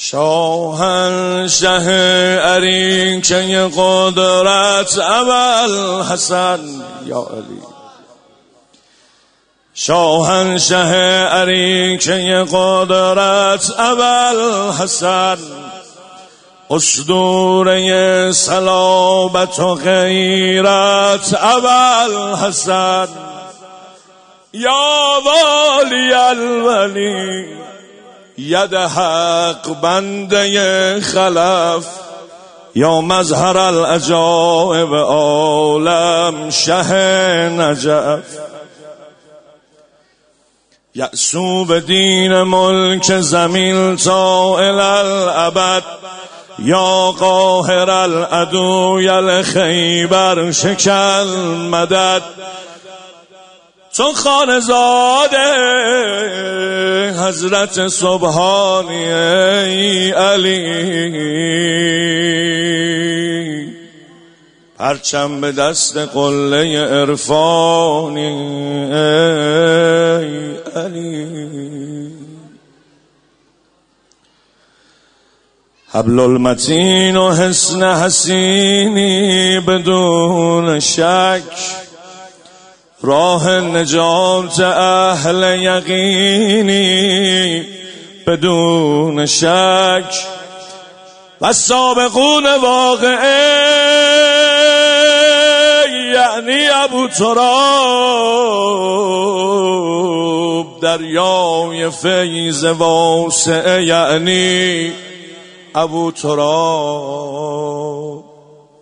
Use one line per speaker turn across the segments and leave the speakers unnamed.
شاهنشه اریکه قدرت ابوالحسن یا علی، شاهنشه اریکه قدرت ابوالحسن، اسطوره صلابت و غیرت ابوالحسن، یا والی الولی ید حق بنده خلف، یا مظهر العجائب عالم شه نجف، یأسو به دین ملک زمین تا الالعبد، یا قاهر العدو ی خیبر شکل مدد، چون خانزاده حضرت سبحانی ای علی، پرچم به دست قله عرفانی ای علی، حبل المتین و حسن حسینی بدون شک، راه نجات اهل یقینی بدون شک، و سابقون واقعه یعنی ابو تراب، دریای فیض واسع یعنی ابو تراب،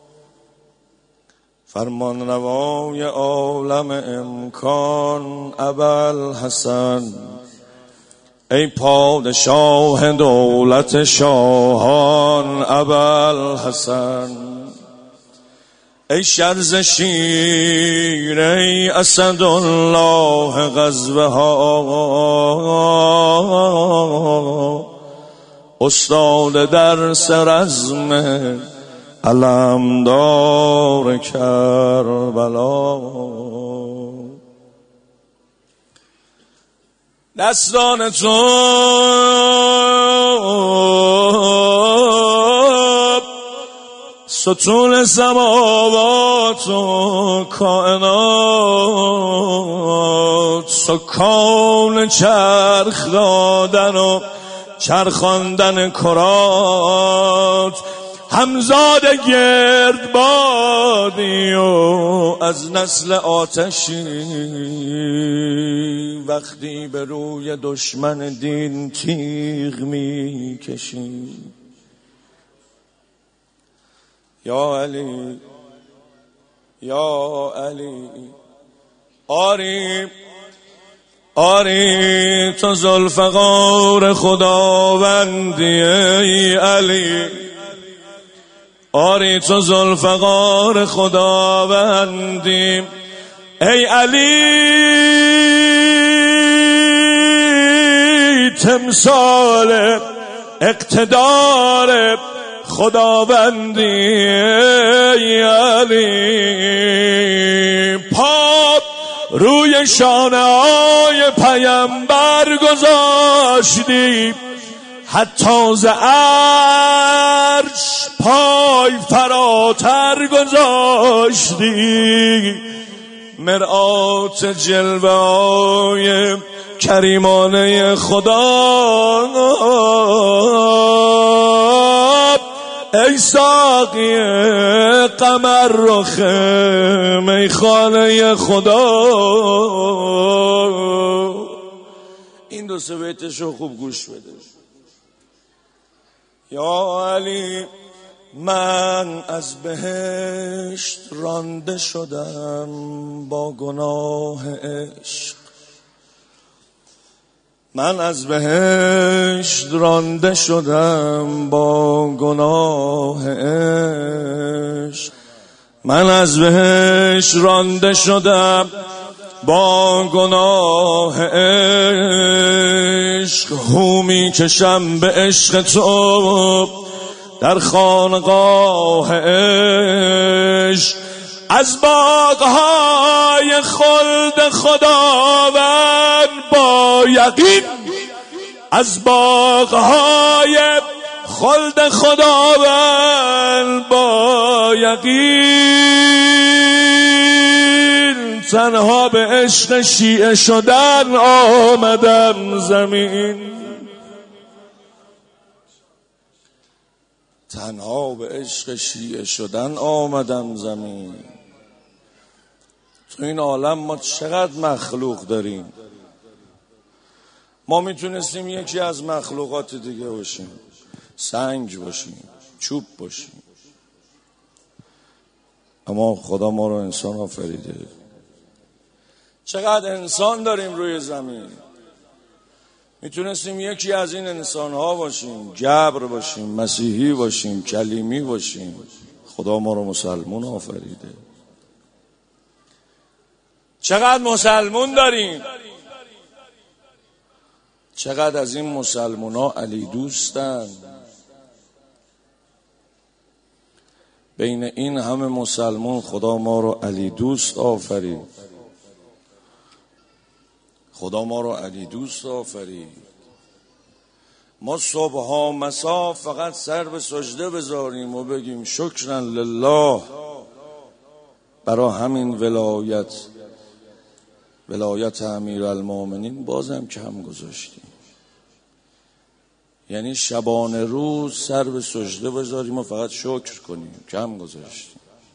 فرمان روای عالم امکان ابوالحسن، ای پادشاه دولت شاهان ابوالحسن، ای شرز شیر ای اسدالله غزوه ها، استاد درس رزم علمدار کربلا، دستان تو ستون سماوات و کائنات، سکان چرخ دادن و چرخاندن کرات، همزاد گردبادی و از نسل آتشی، وقتی به روی دشمن دین تیغ می کشی، یا علی یا علی، آری تو ذوالفقار خداوندی ای علی، آری تو ذوالفقار خداوندی ای علی، تمثال اقتدار خداوندی ای علی، پا روی شانه های پیمبر گذاشتی، حتی ز عرش پای فراتر گذاشتی، مرآت جلوه های کریمانه خدا، ای ساقی قمر رخ میخانه خدا. این دو سه بیتشو خوب گوش بده. یا علی من از بهشت رانده شدم با گناه عشق، من از بهشت رانده شدم با گناه عشق، من از بهشت رانده شدم با گناه عشق، هومی کشم به عشق تو در خانقاه عشق، از باغهای خلد خداوند با یقین، از باغهای خلد خداوند با یقین، تنها به عشق شیعه شدن آمدم زمین. تنها به عشق شیعه شدن آمدم زمین. تو این عالم ما چقدر مخلوق داریم. ما میتونستیم یکی از مخلوقات دیگه باشیم، سنگ باشیم، چوب باشیم، اما خدا ما رو انسان آفریده. چقدر انسان داریم روی زمین. میتونستیم یکی از این انسان ها باشیم، جبر باشیم، مسیحی باشیم، کلیمی باشیم. خدا ما رو مسلمون آفریده. چقدر مسلمون داریم. چقدر از این مسلمون ها علی دوستن. بین این همه مسلمون خدا ما رو علی دوست آفرید. خدا ما رو علی دوست آفرید. ما صبح مسا فقط سر به سجده بذاریم و بگیم شکرا لله. برای همین ولایت امیرالمومنین بازم کم گذاشتیم. یعنی شبانه روز سر به سجده بذاریم و فقط شکر کنیم، کم گذاشتیم.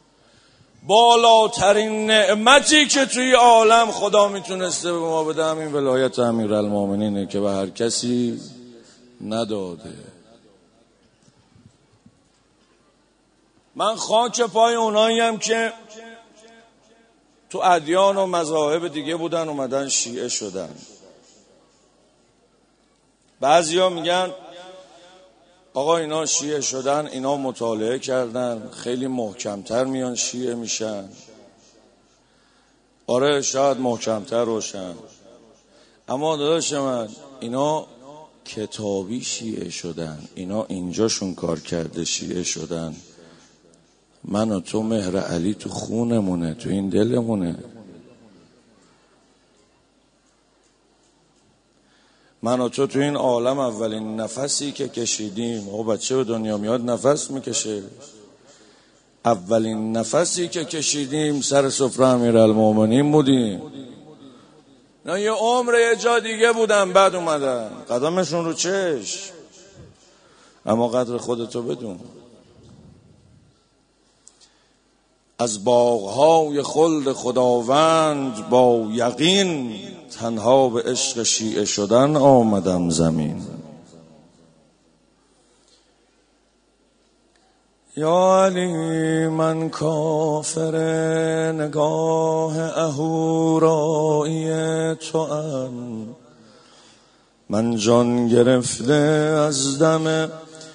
بالاترین نعمتی که توی عالم خدا میتونسته به ما بده همین ولایت امیرالمومنینه که به هر کسی نداده. من خاک پای اوناییم که تو ادیان و مذاهب دیگه بودن اومدن شیعه شدن. بعضیا میگن آقا اینا شیعه شدن، اینا مطالعه کردن، خیلی محکمتر میان شیعه میشن. آره شاید محکمتر روشن، اما داداش من اینا کتابی شیعه شدن. اینا اینجاشون کار کرده شیعه شدن. من و تو مهر علی تو خونمونه، تو این دلمونه. من و تو این عالم اولین نفسی که کشیدیم. آقا بچه به دنیا میاد نفس میکشه. اولین نفسی که کشیدیم سر سفره امیرالمومنین بودیم. نه یه عمر یه جا دیگه بودن بعد اومدن قدمشون رو چشم. اما قدر خودتو بدون. از باغهای خلد خداوند با یقین، تنها به عشق شیعه شدن آمدم زمین. یا علی من کافر نگاه اهورایی تو ام، من جان گرفته از دم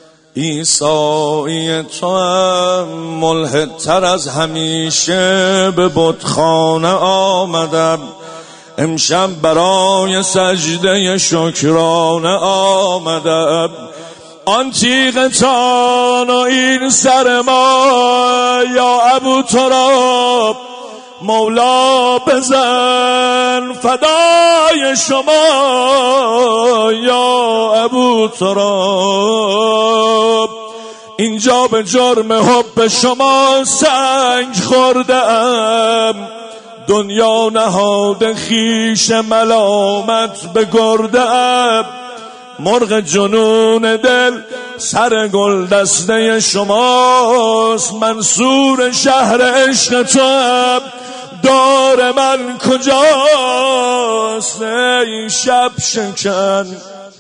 عیسایی تو ام، ملحدتر از همیشه به بتخانه آمدم، امشب برای سجده شکرانه آمدم. آن تیغتان و این سر ما یا ابو تراب، مولا بزن فدای شما یا ابو تراب. اینجا به جرم حب شما سنگ خوردم، دنیا نهاد خیش ملامت به گردم. مرغ جنون دل سر گل دسته شماست، منصور شهر عشق توام، دار من کجاست؟ ای شب شکن،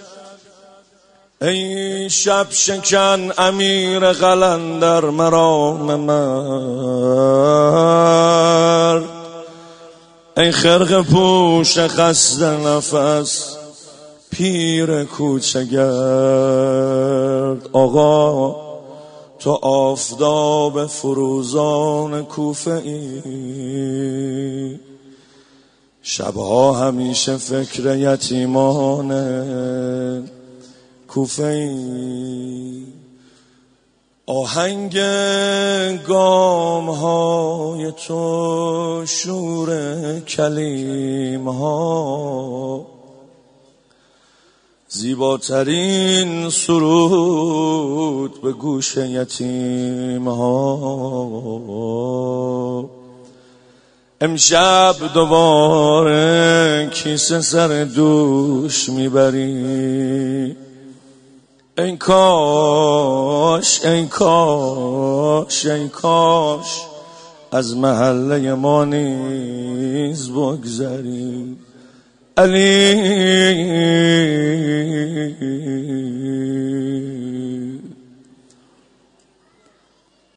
ای شب شکن امیر قلندر مرام مرد، ای خرقه پوش خسته نفس پیر کوچه‌گرد. آقا تو آفتاب فروزان کوفه ای، شبها همیشه فکر یتیمان کوفه ای. آهنگ گام های تو شور کلیم ها، زیباترین سرود به گوش یتیم ها. امشب دوباره کیسه سر دوش میبری. ای کاش ای کاش ای کاش از محله ما نیز بگذری. علی